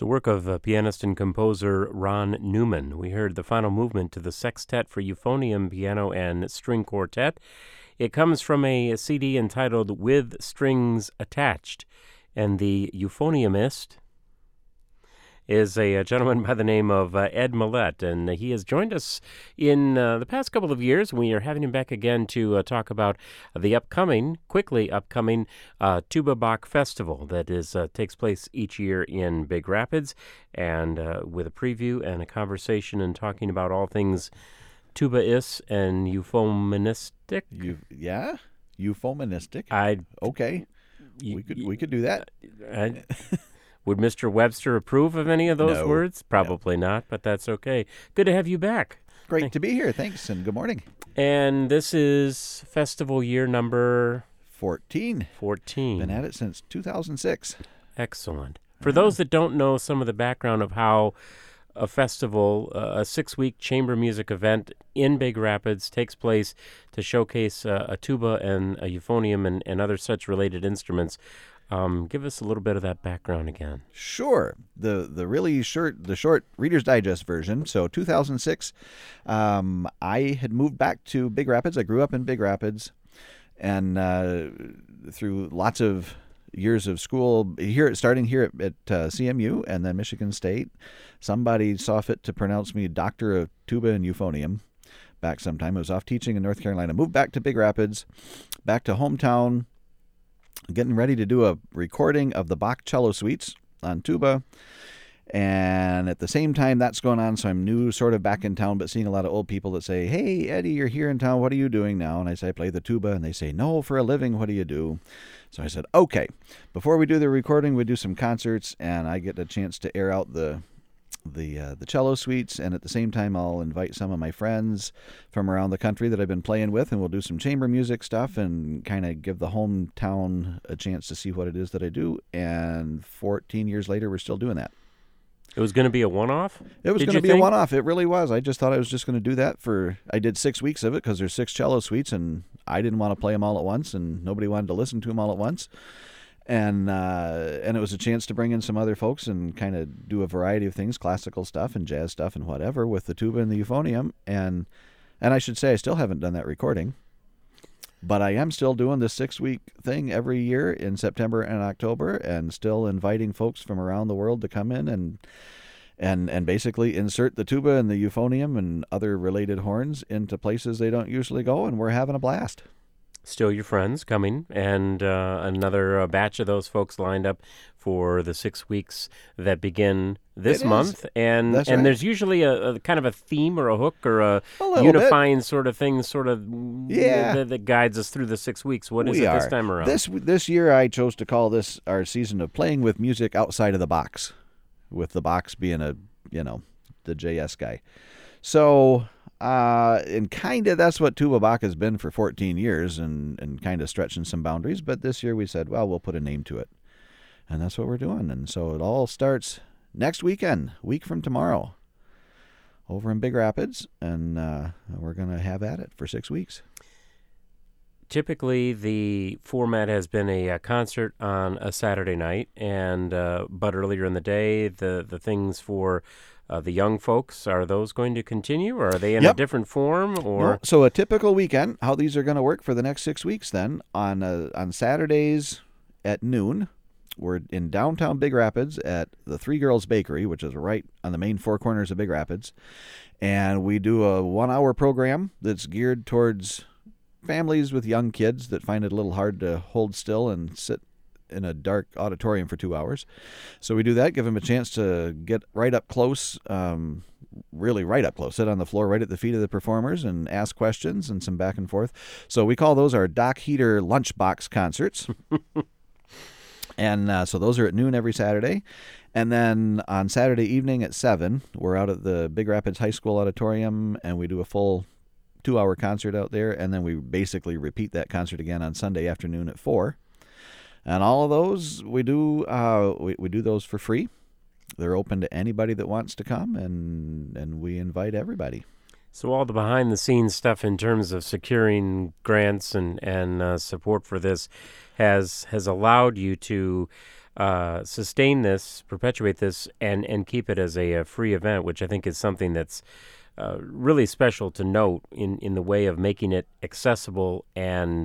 It's a work of pianist and composer Ron Newman. We heard the final movement to the Sextet for Euphonium, Piano, and String Quartet. It comes from a CD entitled With Strings Attached, and the euphoniumist is a gentleman by the name of Ed Millett, and he has joined us in the past couple of years. We are having him back again to talk about the quickly upcoming Tuba Bach Festival that takes place each year in Big Rapids, and with a preview and a conversation and talking about all things tubaist and euphonistic. Euphonistic. Okay. We could do that. Would Mr. Webster approve of any of those words? Probably not, but that's okay. Good to have you back. Great to be here. Thanks, and good morning. And this is festival year number 14. 14. Been at it since 2006. Excellent. For those that don't know some of the background of how a festival, a 6-week chamber music event in Big Rapids takes place to showcase a tuba and a euphonium and other such related instruments. Give us a little bit of that background again. Sure. The short Reader's Digest version. So 2006, I had moved back to Big Rapids. I grew up in Big Rapids, and through lots of years of school, starting here at CMU and then Michigan State, somebody saw fit to pronounce me Doctor of Tuba and Euphonium back sometime. I was off teaching in North Carolina. Moved back to Big Rapids, back to hometown, getting ready to do a recording of the Bach cello suites on tuba. And at the same time that's going on, so I'm new, sort of back in town, but seeing a lot of old people that say, "Hey, Eddie, you're here in town. What are you doing now?" And I say, "I play the tuba." And they say, "No, for a living, what do you do?" So I said, "Okay, before we do the recording, we do some concerts, and I get a chance to air out the cello suites, and at the same time I'll invite some of my friends from around the country that I've been playing with, and we'll do some chamber music stuff and kind of give the hometown a chance to see what it is that I do." And 14 years later, we're still doing that. It was going to be a one-off? It was going to be a one-off. It really was. I just thought I was just going to do that I did 6 weeks of it because there's 6 cello suites, and I didn't want to play them all at once, and nobody wanted to listen to them all at once. And it was a chance to bring in some other folks and kind of do a variety of things, classical stuff and jazz stuff and whatever, with the tuba and the euphonium. And I should say I still haven't done that recording, but I am still doing this 6-week thing every year in September and October, and still inviting folks from around the world to come in and basically insert the tuba and the euphonium and other related horns into places they don't usually go, and we're having a blast. Still your friends coming, and another batch of those folks lined up for the 6 weeks that begin this month. And That's right. There's usually a kind of a theme or a hook or a unifying bit. Sort of thing that guides us through the 6 weeks. What is it this time around? This year I chose to call this our season of playing with music outside of the box, with the box being the JS guy. So... and kind of that's what Tuba Bach has been for 14 years and kind of stretching some boundaries. But this year we said, well, we'll put a name to it. And that's what we're doing. And so it all starts next weekend, week from tomorrow, over in Big Rapids. And we're going to have at it for 6 weeks. Typically, the format has been a concert on a Saturday night, but earlier in the day, the things for the young folks, are those going to continue, or are they in a different form? Or no. So a typical weekend, how these are going to work for the next 6 weeks then, on Saturdays at noon, we're in downtown Big Rapids at the Three Girls Bakery, which is right on the main four corners of Big Rapids, and we do a 1-hour program that's geared towards families with young kids that find it a little hard to hold still and sit in a dark auditorium for 2 hours. So we do that, give them a chance to get right up close, really right up close, sit on the floor right at the feet of the performers and ask questions and some back and forth. So we call those our Doc Heater Lunchbox concerts. And so those are at noon every Saturday. And then on Saturday evening at 7, we're out at the Big Rapids High School auditorium, and we do a full 2-hour concert out there. And then we basically repeat that concert again on Sunday afternoon at 4. And all of those we do we do those for free. They're open to anybody that wants to come, and we invite everybody. So all the behind-the-scenes stuff in terms of securing grants and support for this has allowed you to sustain this, perpetuate this, and keep it as a free event, which I think is something that's really special to note in the way of making it accessible and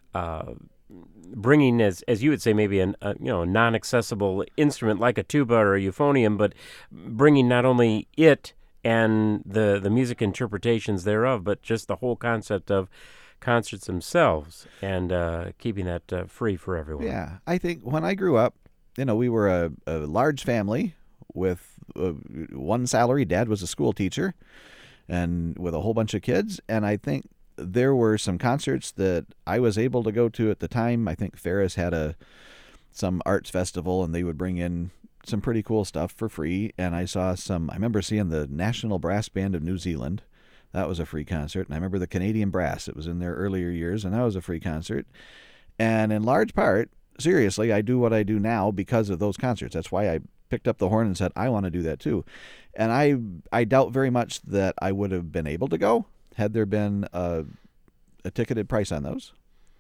bringing, as you would say, maybe a non-accessible instrument like a tuba or a euphonium, but bringing not only it and the music interpretations thereof, but just the whole concept of concerts themselves, and keeping that free for everyone. Yeah, I think when I grew up, we were a large family with one salary. Dad was a school teacher, and with a whole bunch of kids. And I think there were some concerts that I was able to go to at the time. I think Ferris had some arts festival, and they would bring in some pretty cool stuff for free. And I remember seeing the National Brass Band of New Zealand. That was a free concert. And I remember the Canadian Brass. It was in their earlier years, and that was a free concert. And in large part, seriously, I do what I do now because of those concerts. That's why I picked up the horn and said, I want to do that too. And I doubt very much that I would have been able to go had there been a ticketed price on those.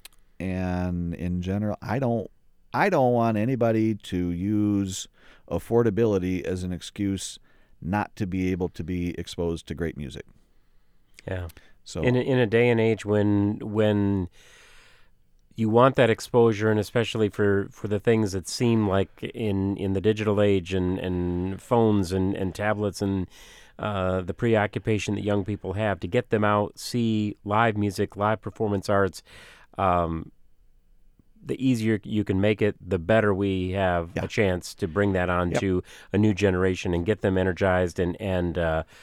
And in general, I don't want anybody to use affordability as an excuse not to be able to be exposed to great music. Yeah. So in a day and age when you want that exposure, and especially for the things that seem like in the digital age and phones and tablets and the preoccupation that young people have, to get them out, see live music, live performance arts, the easier you can make it, the better we have a chance to bring that on to a new generation and get them energized and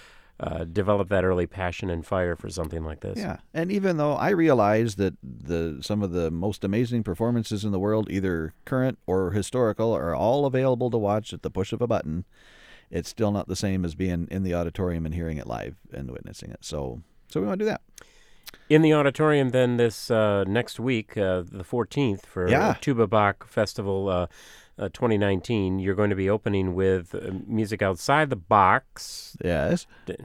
develop that early passion and fire for something like this. Yeah, and even though I realize that some of the most amazing performances in the world, either current or historical, are all available to watch at the push of a button, it's still not the same as being in the auditorium and hearing it live and witnessing it. So we want to do that. In the auditorium, then, this next week, the 14th, for Tuba Bach Festival 2019, you're going to be opening with music outside the box. Yes.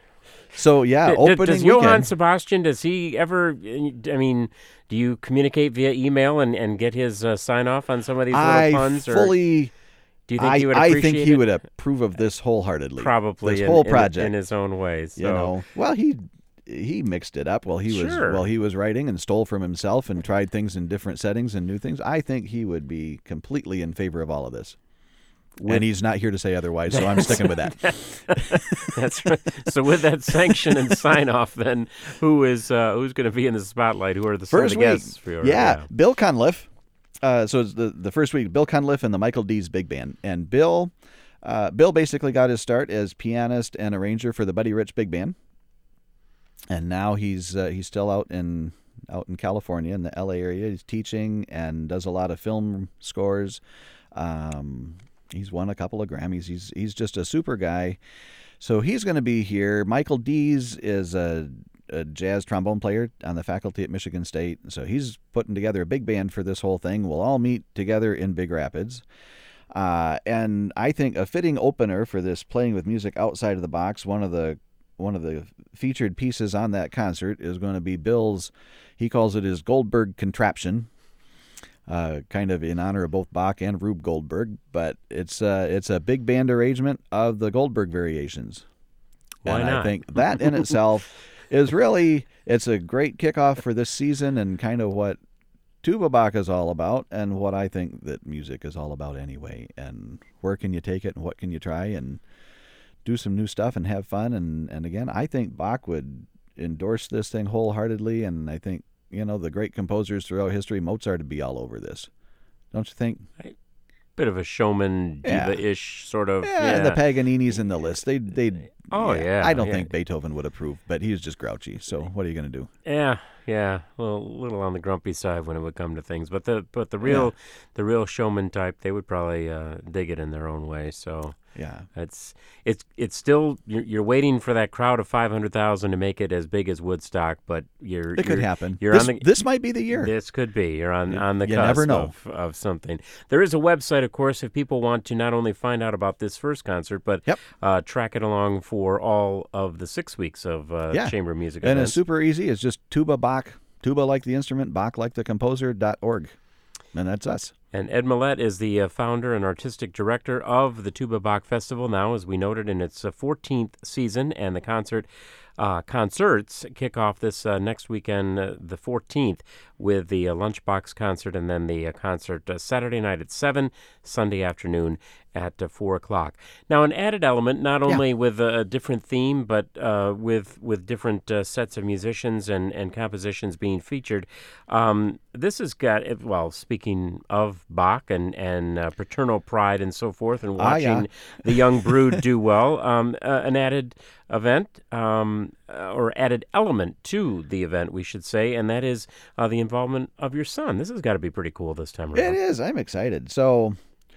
So, opening does Johann weekend. Sebastian, does he ever, do you communicate via email and get his sign-off on some of these little puns? Do you think he would appreciate I think he would approve of this wholeheartedly. Probably. This whole project. In his own way. So. Well, he mixed it up while he was writing and stole from himself and tried things in different settings and new things. I think he would be completely in favor of all of this. And he's not here to say otherwise, so I'm sticking with that. That's right. So with that sanction and sign off, then who's going to be in the spotlight? Who are the first guests? Bill Cunliffe. So it's the first week. Bill Cunliffe and the Michael Dees Big Band, and Bill basically got his start as pianist and arranger for the Buddy Rich Big Band, and now he's still out in California in the LA area. He's teaching and does a lot of film scores. He's won a couple of Grammys. He's just a super guy. So he's going to be here. Michael Dees is a jazz trombone player on the faculty at Michigan State. So he's putting together a big band for this whole thing. We'll all meet together in Big Rapids. And I think a fitting opener for this playing with music outside of the box, one of the featured pieces on that concert is going to be Bill's, he calls it his Goldberg contraption. Kind of in honor of both Bach and Rube Goldberg, but it's a big band arrangement of the Goldberg variations. Why not? I think that in itself is it's a great kickoff for this season and kind of what Tuba Bach is all about and what I think that music is all about anyway. And where can you take it and what can you try and do some new stuff and have fun. And again, I think Bach would endorse this thing wholeheartedly, and I think the great composers throughout history, Mozart would be all over this. Don't you think? Bit of a showman, diva-ish sort of. Yeah, and the Paganini's in the list. I don't think Yeah. Beethoven would approve, but he was just grouchy. So what are you going to do? Yeah. Well, a little on the grumpy side when it would come to things, but the real showman type, they would probably dig it in their own way. So yeah, it's still you're waiting for that crowd of 500,000 to make it as big as Woodstock, but it could happen. This might be the year. This could be. You're on the you cusp never know. of something. There is a website, of course, if people want to not only find out about this first concert, but track it along for all of the 6 weeks of chamber music and events. it's super easy. It's just Tuba Bach, Tuba like the instrument, Bach like the composer.org. And that's us. And Ed Millett is the founder and artistic director of the Tuba Bach Festival now, as we noted, in its 14th season, and the concerts kick off this next weekend, the 14th, with the Lunchbox concert, and then the concert Saturday night at 7, Sunday afternoon at 4 o'clock. Now, an added element, not only with a different theme, but with different sets of musicians and compositions being featured. This has got, well, speaking of Bach and paternal pride and so forth, and watching the young brood do well, an added event, or added element to the event, we should say, and that is the involvement of your son. This has got to be pretty cool this time around. It is. I'm excited. So,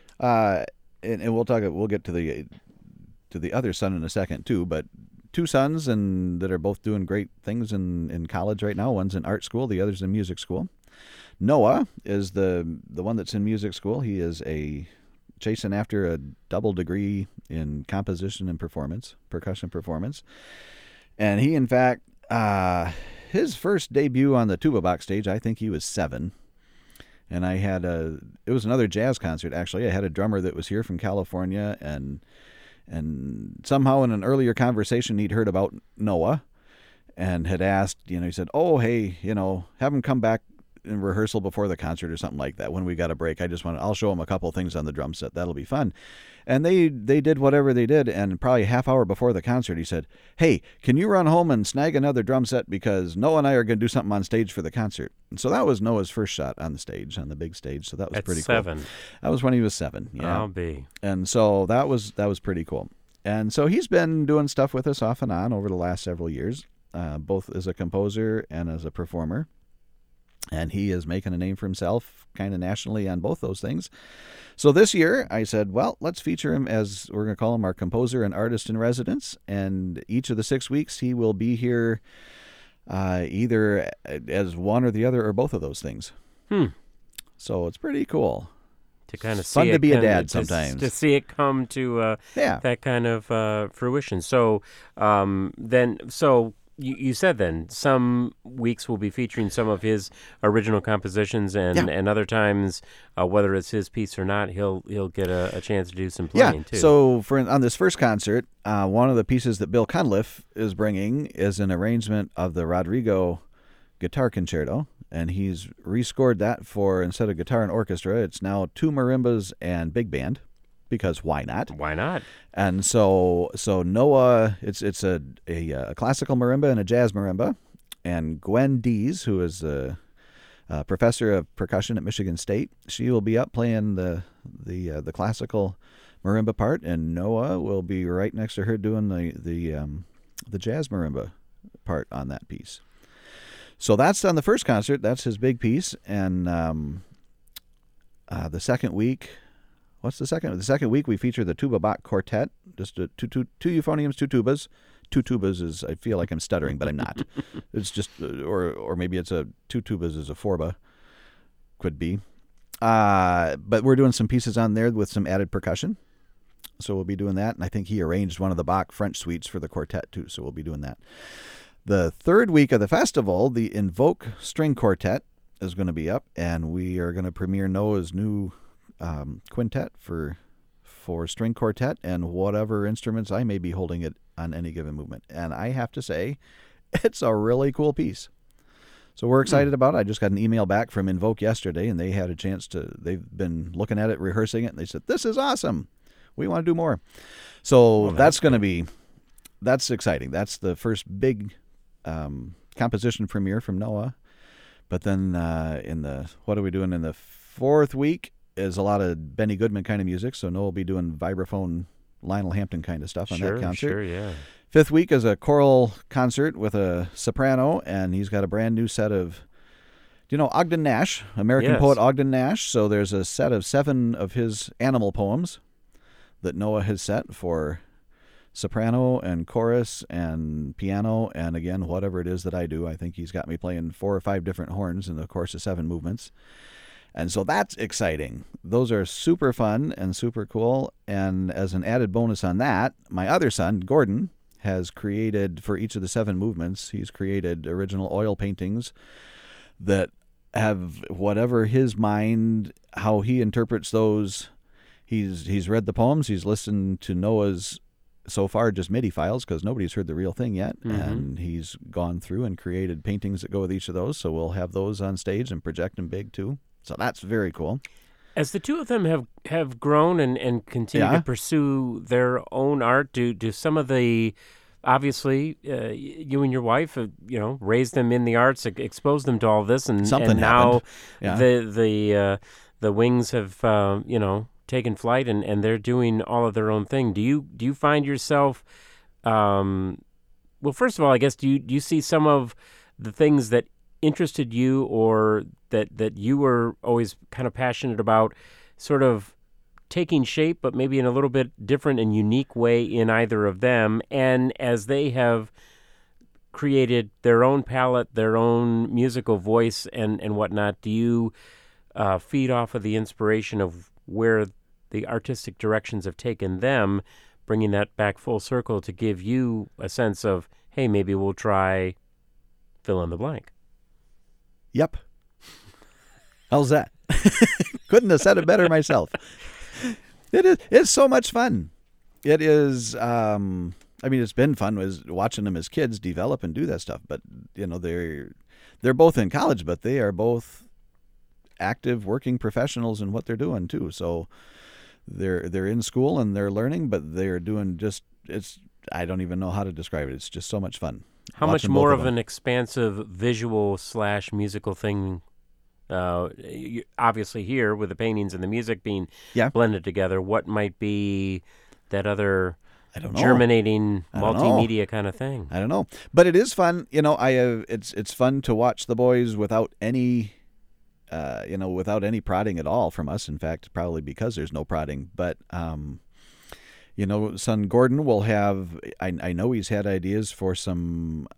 and we'll get to the other son in a second too, but two sons and that are both doing great things in college right now. One's in art school, the other's in music school. Noah is the one that's in music school. He is chasing after a double degree in composition and percussion performance. And he, in fact, his first debut on the Tuba Bach stage, I think he was 7. And it was another jazz concert, actually. I had a drummer that was here from California, and somehow in an earlier conversation he'd heard about Noah and had asked, he said, oh, hey, have him come back in rehearsal before the concert or something like that when we got a break. I'll show him a couple things on the drum set. That'll be fun. And they did whatever they did, and probably a half hour before the concert he said, hey, can you run home and snag another drum set, because Noah and I are going to do something on stage for the concert. And so that was Noah's first shot on the stage, on the big stage. So that was pretty 7. cool. That was when he was 7. Yeah. I'll be. And so that was pretty cool. And so he's been doing stuff with us off and on over the last several years, both as a composer and as a performer. And he is making a name for himself kind of nationally on both those things. So this year I said, well, let's feature him as, we're going to call him our composer and artist in residence. And each of the 6 weeks he will be here either as one or the other or both of those things. So it's pretty cool. To kind of see fun it to be a kind of- dad sometimes. To see it come to that kind of fruition. So you said then some weeks will be featuring some of his original compositions, and other times, whether it's his piece or not, he'll get a chance to do some playing too. So on this first concert, one of the pieces that Bill Cunliffe is bringing is an arrangement of the Rodrigo Guitar Concerto, and he's rescored that for, instead of guitar and orchestra, it's now 2 marimbas and big band. Because why not? Why not? And so Noah, it's a classical marimba and a jazz marimba, and Gwen Dees, who is a professor of percussion at Michigan State, she will be up playing the classical marimba part, and Noah will be right next to her doing the jazz marimba part on that piece. So that's on the first concert. That's his big piece, and the second week. What's the second? The second week we feature the Tuba Bach Quartet, just two euphoniums, 2 tubas. 2 tubas is, I feel like I'm stuttering, but I'm not. It's just, or maybe it's 2 tubas is a forba, could be. But we're doing some pieces on there with some added percussion, so we'll be doing that. And I think he arranged one of the Bach French suites for the quartet too, so we'll be doing that. The third week of the festival, the Invoke String Quartet is going to be up, and we are going to premiere Noah's new quintet for string quartet and whatever instruments I may be holding it on any given movement. And I have to say, it's a really cool piece. So we're excited about it. I just got an email back from Invoke yesterday, and they had a chance they've been looking at it, rehearsing it, and they said, this is awesome. We want to do more. So that's exciting. That's the first big composition premiere from Noah. But then what are we doing in the 4th week? Is a lot of Benny Goodman kind of music, so Noah will be doing vibraphone Lionel Hampton kind of stuff on that concert. Sure, yeah. 5th week is a choral concert with a soprano, and he's got a brand new set of, Ogden Nash, American poet Ogden Nash. So there's a set of 7 of his animal poems that Noah has set for soprano and chorus and piano, and again, whatever it is that I do. I think he's got me playing 4 or 5 different horns in the course of 7 movements. And so that's exciting. Those are super fun and super cool. And as an added bonus on that, my other son, Gordon, has created, for each of the 7 movements, he's created original oil paintings that have whatever his mind, how he interprets those. He's read the poems. He's listened to Noah's so far just MIDI files because nobody's heard the real thing yet, and he's gone through and created paintings that go with each of those. So we'll have those on stage and project them big too. So that's very cool. As the two of them have grown and continue to pursue their own art, do some of the, obviously, you and your wife, raised them in the arts, exposed them to all this, and now the wings have, taken flight and they're doing all of their own thing. Do you find yourself, well, first of all, I guess, do you see some of the things that interested you or that you were always kind of passionate about sort of taking shape, but maybe in a little bit different and unique way in either of them? And as they have created their own palette, their own musical voice and whatnot, do you feed off of the inspiration of where the artistic directions have taken them, bringing that back full circle to give you a sense of, hey, maybe we'll try fill in the blank? Yep. How's that? Couldn't have said it better myself. It's so much fun. It is, it's been fun watching them as kids develop and do that stuff. But, they're both in college, but they are both active working professionals in what they're doing too. So they're in school and they're learning, but they're doing I don't even know how to describe it. It's just so much fun. How much more of an expansive visual / musical thing, obviously here with the paintings and the music being blended together, what might be that other germinating multimedia kind of thing? I don't know. But it is fun. It's fun to watch the boys without any prodding at all from us. In fact, probably because there's no prodding. But son Gordon will have. I know he's had ideas for some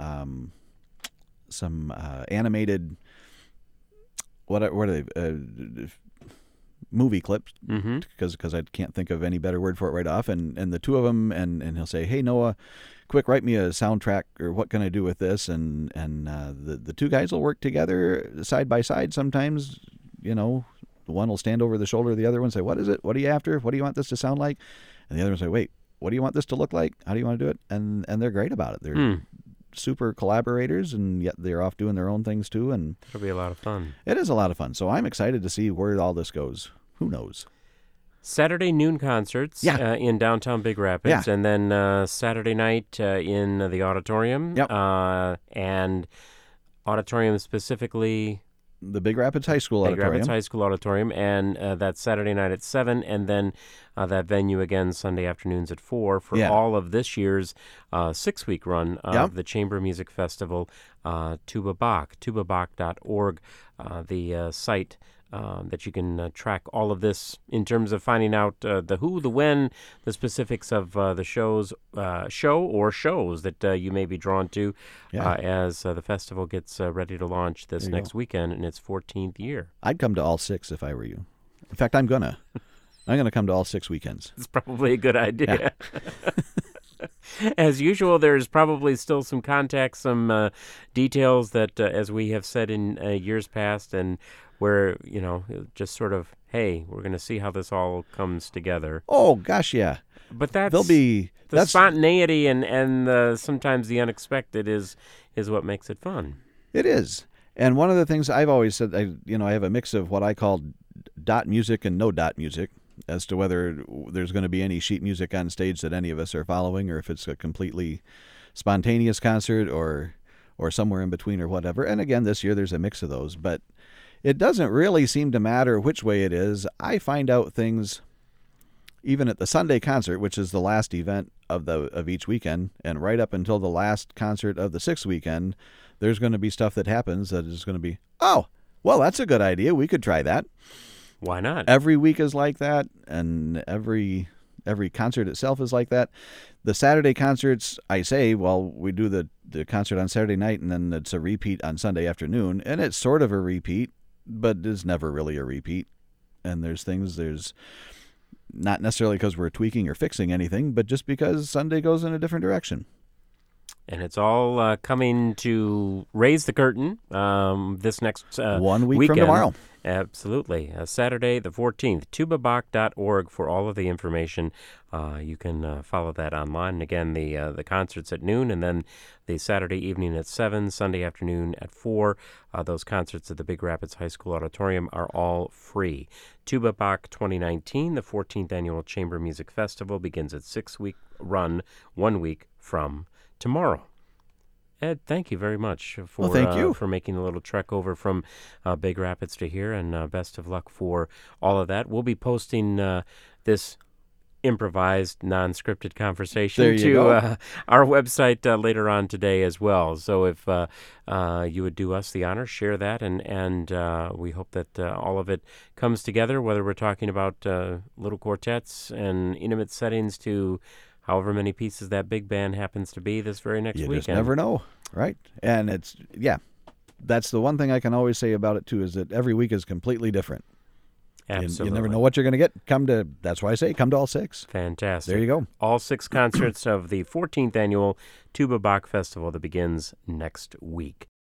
animated. What are they? Movie clips, because I can't think of any better word for it right off. And the two of them, and he'll say, "Hey Noah, quick, write me a soundtrack, or what can I do with this?" And the two guys will work together side by side. Sometimes, one will stand over the shoulder of the other one and say, "What is it? What are you after? What do you want this to sound like?" And the other one will say, "Wait, what do you want this to look like? How do you want to do it?" And they're great about it. They're super collaborators, and yet they're off doing their own things too. And it'll be a lot of fun. It is a lot of fun. So I'm excited to see where all this goes. Who knows? Saturday noon concerts in downtown Big Rapids, and then Saturday night in the auditorium, and auditorium specifically the Big Rapids High School Auditorium. Big Rapids High School Auditorium, and that's Saturday night at 7, and then that venue again Sunday afternoons at 4 for all of this year's 6-week run of the Chamber Music Festival. Tuba Bach, tubabach.org, the site that you can track all of this in terms of finding out the who, the when, the specifics of the shows that you may be drawn to as the festival gets ready to launch this next weekend in its 14th year. I'd come to all 6 if I were you. In fact, I'm gonna come to all 6 weekends. It's probably a good idea. As usual, there's probably still some context, some details that, as we have said in years past, and where, just sort of, hey, we're going to see how this all comes together. Oh, gosh, yeah. But the spontaneity and sometimes the unexpected is what makes it fun. It is. And one of the things I've always said, I have a mix of what I call dot music and no dot music, as to whether there's going to be any sheet music on stage that any of us are following, or if it's a completely spontaneous concert or somewhere in between or whatever. And again, this year there's a mix of those, but it doesn't really seem to matter which way it is. I find out things even at the Sunday concert, which is the last event of each weekend, and right up until the last concert of the 6th weekend, there's going to be stuff that happens that is going to be, oh, well, that's a good idea. We could try that. Why not? Every week is like that, and every concert itself is like that. The Saturday concerts, I say, well, we do the concert on Saturday night, and then it's a repeat on Sunday afternoon, and it's sort of a repeat, but it's never really a repeat. And there's not necessarily because we're tweaking or fixing anything, but just because Sunday goes in a different direction. And it's all coming to raise the curtain this next 1 week weekend. from tomorrow. Absolutely. Saturday the 14th, tubabach.org for all of the information. You can follow that online. And again, the concert's at noon, and then the Saturday evening at 7, Sunday afternoon at 4. Those concerts at the Big Rapids High School Auditorium are all free. Tuba Bach 2019, the 14th Annual Chamber Music Festival, begins its 6-week run 1 week from tomorrow. Ed, thank you very much for thank you. For making a little trek over from Big Rapids to here, and best of luck for all of that. We'll be posting this improvised, non-scripted conversation to our website later on today as well. So if you would do us the honor, share that, and we hope that all of it comes together, whether we're talking about little quartets and intimate settings to however many pieces that big band happens to be this very next weekend. You just never know, right? And that's the one thing I can always say about it, too, is that every week is completely different. Absolutely. You never know what you're going to get. That's why I say come to all 6. Fantastic. There you go. All 6 concerts of the 14th Annual Tuba Bach Festival that begins next week.